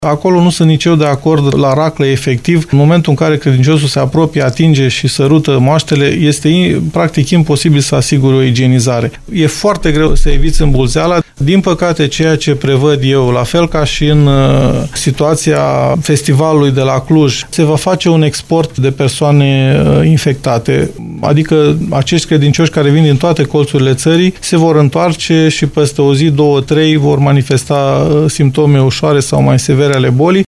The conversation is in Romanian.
Acolo nu sunt nici eu de acord la raclă efectiv. În momentul în care credinciosul se apropie, atinge și sărută moaștele, este practic imposibil să asigure o igienizare. E foarte greu să eviți îmbulzeala. Din păcate, ceea ce prevăd eu, la fel ca și în situația festivalului de la Cluj, se va face un export de persoane infectate. Adică acești credincioși care vin din toate colțurile țării se vor întoarce și peste o zi, 2, 3 vor manifesta simptome ușoare sau mai severe ale bolii